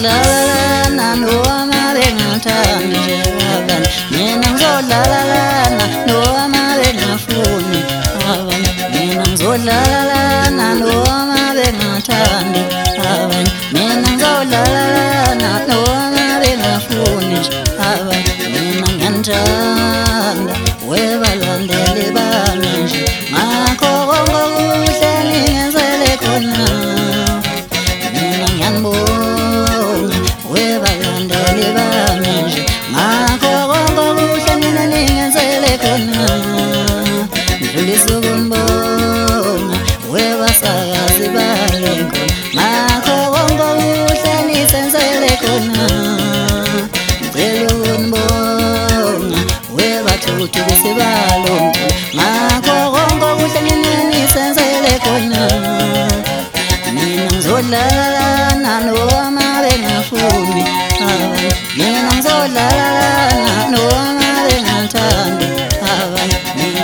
ngizolalana noma bengathandi nje abanye, mina ngizolalana noma bengafuni abanye, mina ngizolalana noma bengathandi abanye, mina ngizolalana noma bengafuni nje abanye, mina ngiyanithanda webalandeli bami nje, ngakho konke okuhle ningenzele khona. Mina ngiyanibonga webalandeli bami nje, ngakho konke okuhle nina ningenzele khona. Ngidlulisa ukunibonga webasakazi bale ngoma, ngakho konke okuhle nisenzele khona. Ngicela ukunibonga webathuthukisi balo mculo, ngakho konke okuhle nina nisenzele khona. Mina ngizolalana noma bengafuni abanye, mina ngizolalana noma bengathandi abanye, mina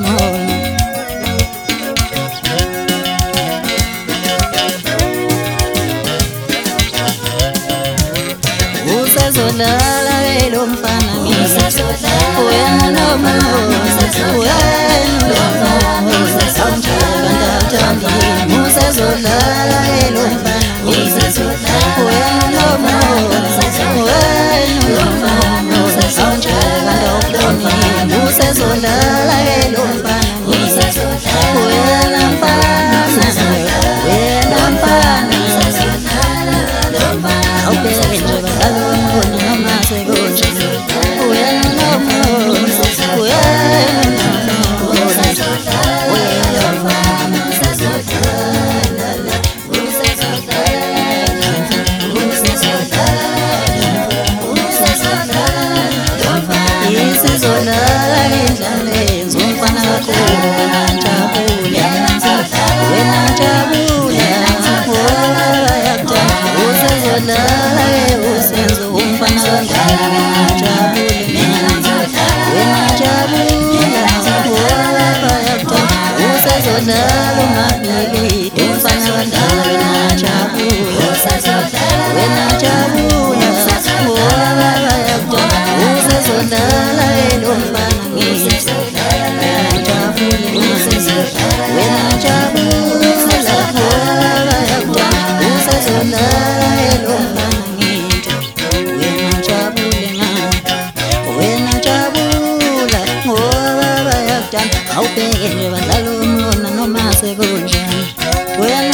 usazolala lo mfana wena noma usazolala lo mfana wena noma usazolala lo mfana wena mfana awubheke nje badlala umngoni noma sekunje wena noma isizolala endlaleni zomfana kakhulu wena njabula usazolala usenzo umfana kakhulu wena njabula usazolala umabili umfana kakhulu wena njabula usazolala lo mfana ngithi wena njabula wena njabula usazolala lo mfana ngithi wena njabula wena njabula ngoba bayakudala awubheke nje badlala umlona noma sekunjani wena